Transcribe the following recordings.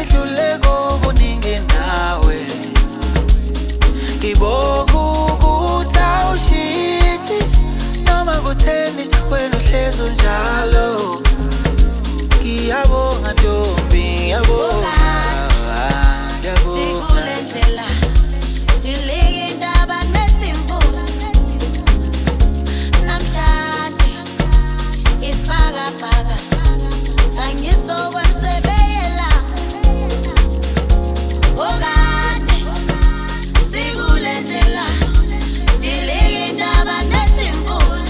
sesidluleko kuningi nawe ngibonga ukuthi awushintshi noma kutheni wena uhlezi unjalo ngiyabonga Ntombi ngiyabonga sikule ndlela dilike indaba nesimvula namhlanje isibhakabhaka sangisokwemsebeyela okade sikule ndlela dilike indaba nesimvula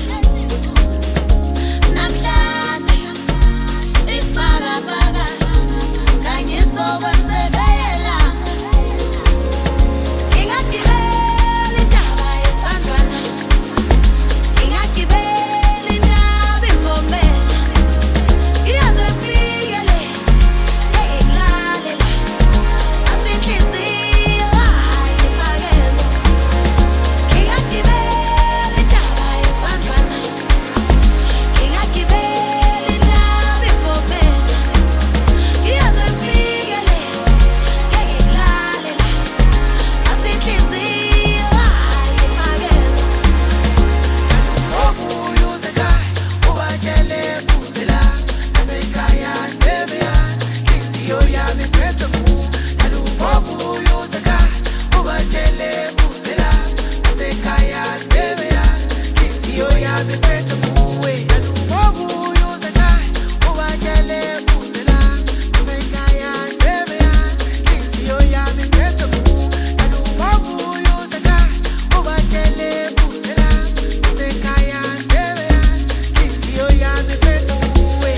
namhlanje isibhakabhaka sangisokwemsebeyela ngingagibela indaba yesandwana ngingagibela indaba impomela ngiyaze ngifikele ngekulalela asinhliziyo hayi iphakelo ngingagibela indaba yesandwana ngingagibela indaba impomela ngiyaze ngifikele ngekulalela asinhliziyo hayi iphakelo Obuyuze ekhaya ubatshele phuzela nasekhaya sebeyazi inhliziyo yami iphethwe nguwe obuyuze ekhaya ubatshele phuzela nasekhaya sebeyazi inhliziyo yami iphethwe nguwe obuyuze ekhaya ubatshele phuzela nasekhaya sebeyazi inhliziyo yami iphethwe nguwe obuyuze ekhaya ubatshele phuzela nasekhaya sebeyazi inhliziyo yami iphethwe nguwe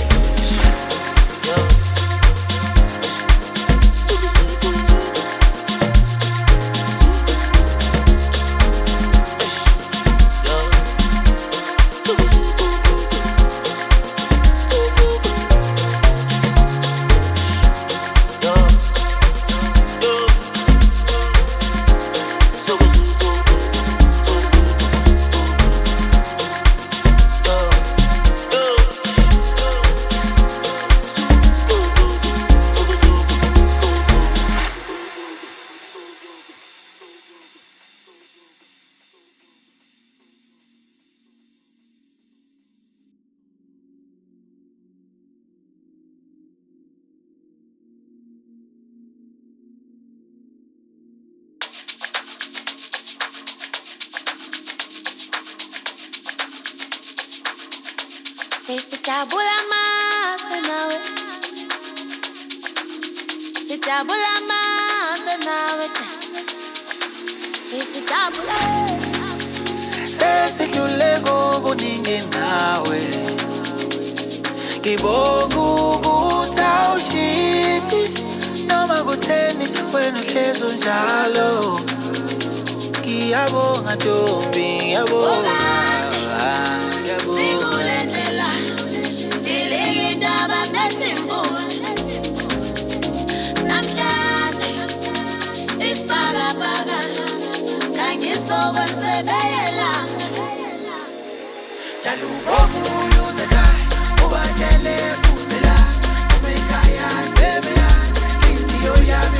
Sidabula mase nawe sidabula mase nawe sidabula sesidluleko kuningi nawe ngibonga ukuthi awushintshi noma kutheni wena uhlezi unjalo ngiyabonga Ntombi ngiyabonga sikule ndlela dilike indaba nesimvula namhlanje isibhakabhaka sangisokwemsebeyela obuyuze ekhaya ubatshele phuzela nasekhaya sebeyazi inhliziyo yami